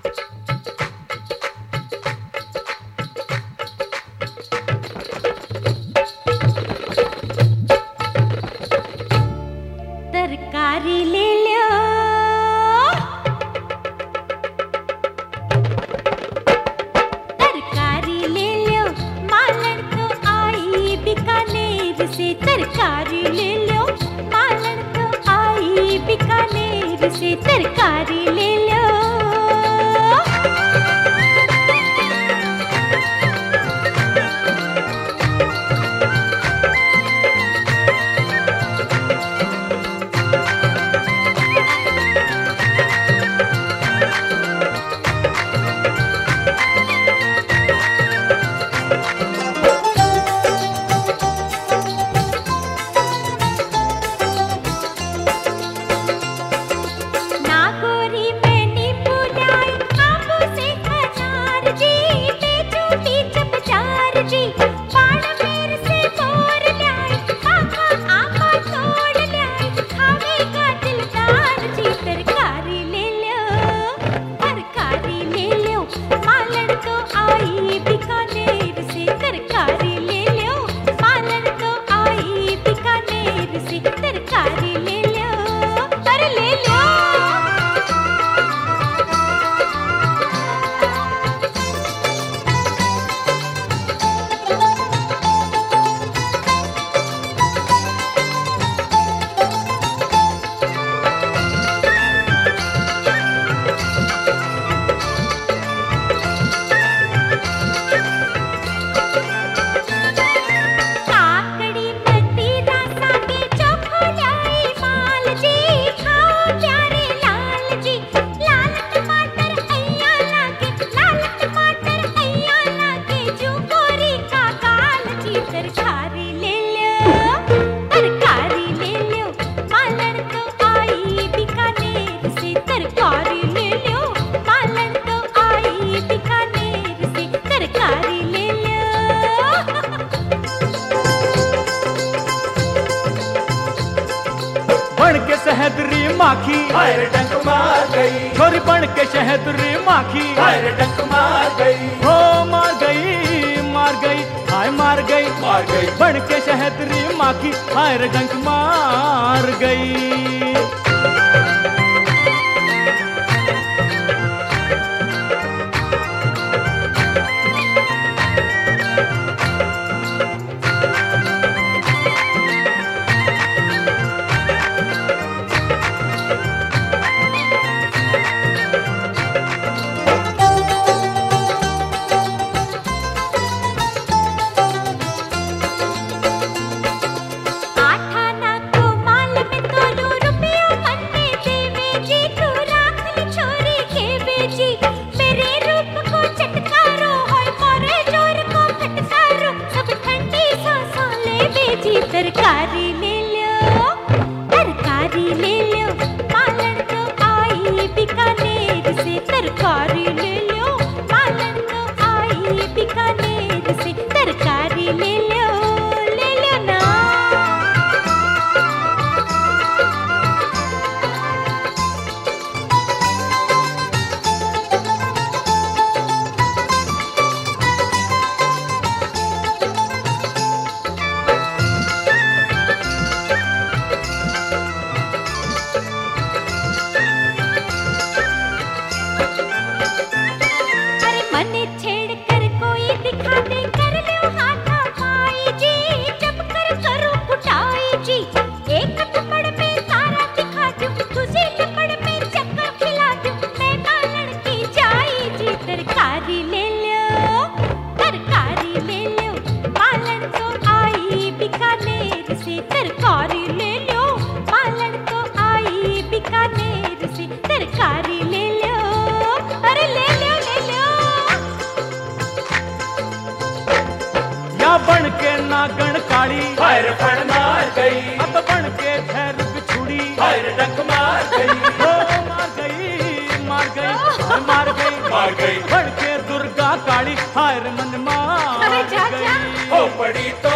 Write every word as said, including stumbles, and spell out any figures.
तरकारी ले लो, तरकारी ले लो, मालन तो आई बीकानेर से। तरकारी ले लो, मालन तो आई बीकानेर से। तरकारी ले लो। बन के शहदरी माखी हाय रे डंक मार गई, छोरी बन के शहदरी माखी हाय रे डंक मार गई, हो मार गई मार गई हाय मार गई मार गई। बन के शहदरी माखी हाय रे डंक मार गई। तरकारी ले लो, तरकारी ले लो, मालन तो आई बीकानेर से। तरकारी ले लो, मालन तो आई बीकानेर से। तरकारी ले लो, ले लो ना। तरकारी ले लो, तरकारी ले लो, मालन तो आई बीकानेर से। तरकारी ले लो, मालन तो आई बीकानेर से। तरकारी ले लो, अरे ले लो ले लो। या बन के नागण काली हाय रे फण मार गई, अब बन के ठहर बिछुड़ी हाय रे डंक मार गई, हो मार गई मार गई मार गई मार गई। बन के दुर्गा काली हाय रे मन मार अरे जा जा। गई। हो पड़ी तो